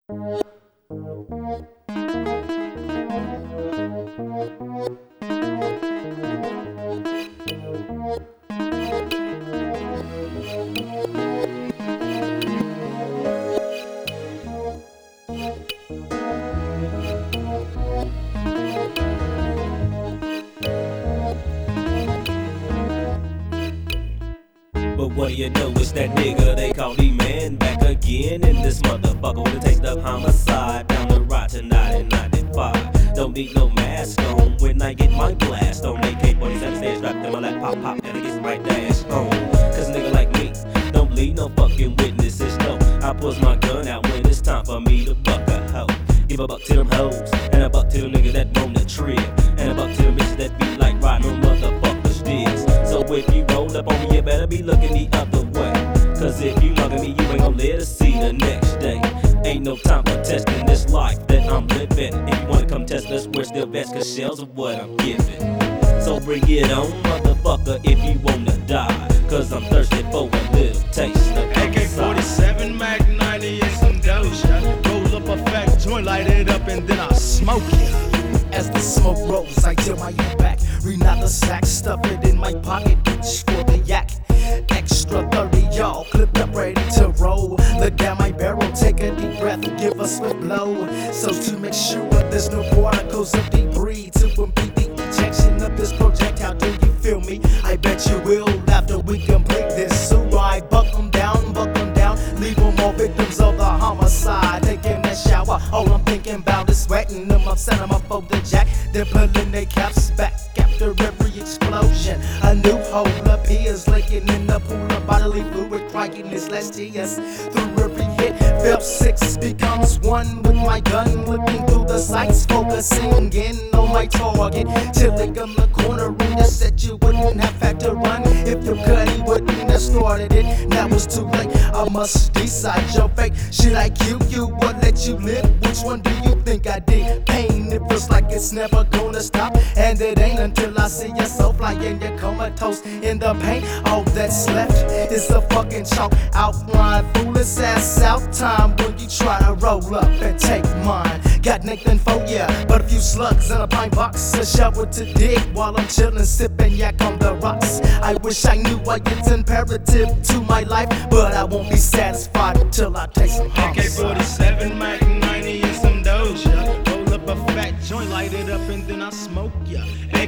But what do you know, it's that nigga they call D-Man back again. And this motherfucker with a taste of homicide. Down the ride tonight in 95. Don't need no mask on when I get my blast on. AK-47 stage strapped in my lap, pop, pop, and it gets my dash on. Cause a nigga like me don't leave no fucking witnesses, no. I pulls my gun out when it's time for me to buck a hoe. Give a buck to them hoes, and a buck to them niggas that roam the trip, and a buck to them bitches that be like riding on motherfuckers' dicks. So if you roll up on me, you better be looking the other way. Cause if you mugging me, you ain't gon' live to see the next day. Ain't no time for testing this life that I'm living. If you wanna come test us, we're still best, cause shells are what I'm giving. So bring it on, motherfucker, if you wanna die. Cause I'm thirsty for a little taste of AK-47, Mac 90, and some Doja. Roll up a fat joint, light it up, and then I smoke it. As the smoke rolls, I till my impact. Read out the sack, stuff it in my pocket, reach for the yak. Extra 30, y'all, clipped up, ready to roll. Look down my barrel, take a deep breath, give us a blow. So to make sure there's no particles of debris to impede the ejection of this projectile, do you feel me? I bet you will after we complete this. So I buck them down, leave them all victims of the homicide. Taking that shower, all I'm thinking about is sweating them. I'm setting them up for the jack, then pulling their caps back after every explosion. A new hole appears, laying in the pool of bodily fluid, crying his last tears. Through every hit, felt 6 becomes 1 with my gun, looking through the sights, focusing in on my target. Till they come the corner and just said you wouldn't have had to run if your cutty wouldn't have started it. Now it's too late, I must decide your fate. Should I kill you or let you live? Which one do you think I did? Pain, it feels like it's never gonna stop, and it ain't until I see you so flying, you're comatose in the pain. All that's left is a fucking chalk outline. Foolish ass out time when you try to roll up and take mine. Got nothing for ya but a few slugs and a pine box, a shovel to dig while I'm chillin', sippin' yak on the rocks. I wish I knew why it's imperative to my life, but I won't be satisfied until I taste some homicide. AK-47, Mac 90, and some Doja. Roll up a fat joint, light it up, and then I smoke ya.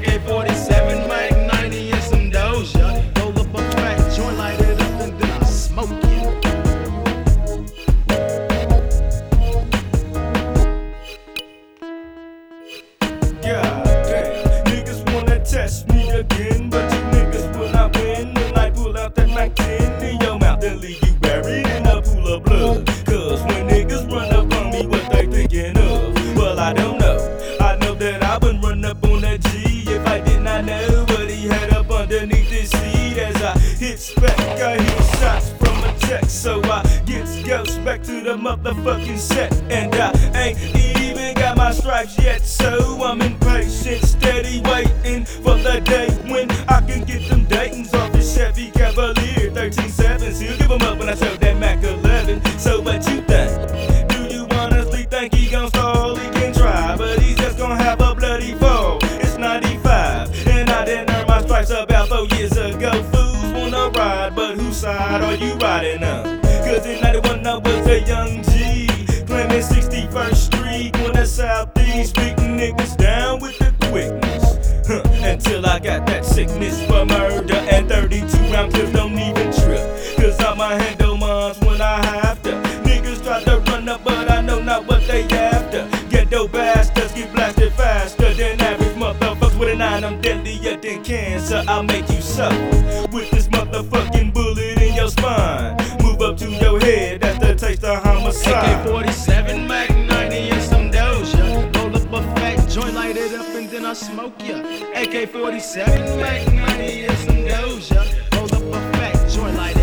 AK-47, Mac 90, and some Doja. Roll up a fat joint, light it up, and then I smoke ya. God damn, niggas wanna test me again, but you niggas will not win when I pull out that Mac 10 in your mouth and leave you buried in a pool of blood. Cause when niggas run up on me, what they thinking of? Well, I don't know. I know that I wouldn't run up on that G if I did not know what he had up underneath his seat. As I hit spec, I hit shots from a check, so I get ghost back to the motherfucking set. And I ain't even got my stripes yet, so I'm impatient, steady waiting for the day when I can get them Daytons off the Chevy Cavalier 13.7s. He'll give them up when I show that Mac 11. So what you think? Do you honestly think he gon' stall? He can try, but he's just gon' have a bloody fall. It's 95, and I didn't earn my stripes about 4 years ago. Fools wanna ride, but whose side are you riding on? Cause in 91 I was a young G, claiming 61st Street, going to Southeast, beating niggas down with the quickness. Until I got that sickness for murder, and 32 round clips don't even trip. Cause I'ma handle mines when I have to. Niggas try to run up, but I know not what they after. Ghetto bastards get blasted faster than average motherfuckers with a 9. I'm deadlier than cancer. I'll make you suffer with this motherfucking bullet in your spine. Move up to your head, that's the taste of homicide. AK-47, Mac 90, and some Doja. Roll up a fat joint, light it up, and then I smoke ya. AK-47, Mac 90, and some Doja. Roll up a fat joint, light it up.